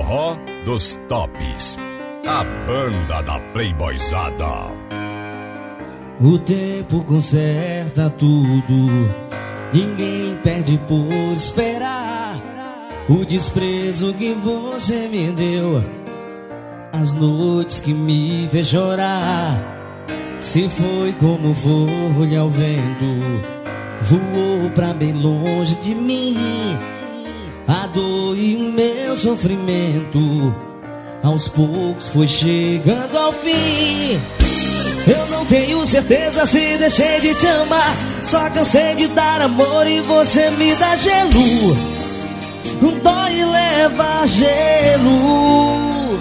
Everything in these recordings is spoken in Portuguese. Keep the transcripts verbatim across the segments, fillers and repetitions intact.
Forró dos Tops, a banda da Playboyzada. O tempo conserta tudo, ninguém perde por esperar. O desprezo que você me deu, as noites que me fez chorar. Se foi como folha ao vento, voou pra bem longe de mim. A dor e o meu sofrimento aos poucos foi chegando ao fim. Eu não tenho certeza se deixei de te amar, só cansei de dar amor e você me dá gelo. Dói e leva gelo.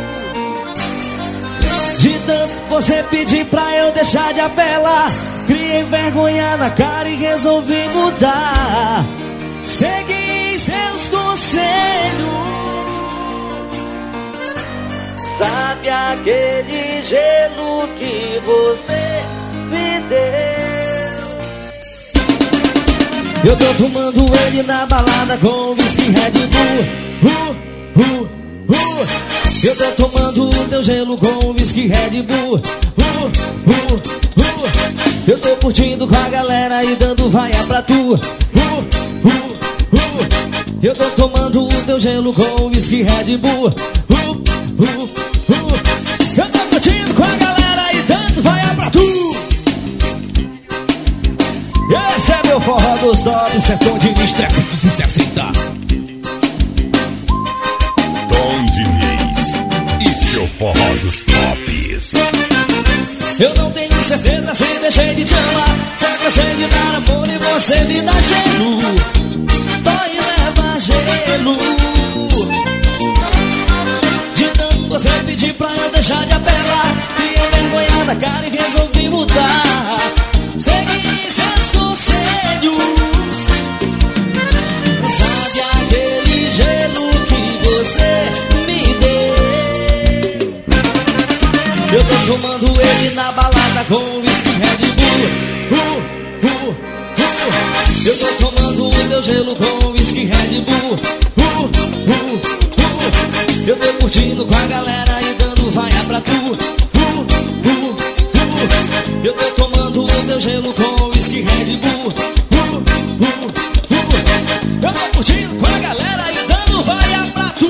De tanto você pedir pra eu deixar de apelar, criei vergonha na cara e resolvi mudar. Segui seus conselhos. Sabe aquele gelo que você me deu? Eu tô tomando ele na balada com whisky Red Bull. uh, uh, uh. Eu tô tomando o teu gelo com whisky Red Bull. uh, uh, uh. Eu tô curtindo com a galera e dando vaia pra tu. uh, uh, uh. Eu tô tomando o teu gelo com whisky Red Bull. uh, uh, uh. Eu tô curtindo com a galera e dando vaia pra tu. Esse é meu forró dos tops, Tom Diniz trezentos e sessenta. Tom Diniz e seu forró dos tops. Eu não tenho certeza se deixei de te amar, só cansei de dar amor e você me dá gelo. Dói e leva gelo. De tanto você pedir pra eu deixar de apelar, e eu vergonha na cara e resolvi mudar. Segui seus conselhos. Sabe aquele gelo que você me deu? Eu tô tomando ele na balada com whisky Red Bull. uh, uh, uh. Eu tô tomando o teu gelo com whisky Red Bull. uh, uh, uh. Eu tô curtindo com a galera e dando vaia pra tu. uh, uh, uh. Eu tô tomando o teu gelo com whisky Red Bull. uh, uh, uh. Eu tô curtindo com a galera e dando vaia pra tu.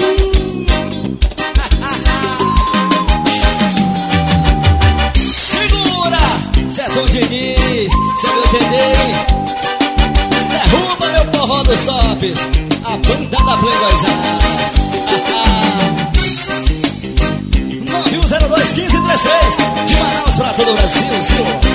Segura, Tom Diniz, cê vai entender. Derruba meu forró dos tops, a banda da Playboyzada. nove um zero dois, um cinco três três, de Manaus pra todo o Brasil.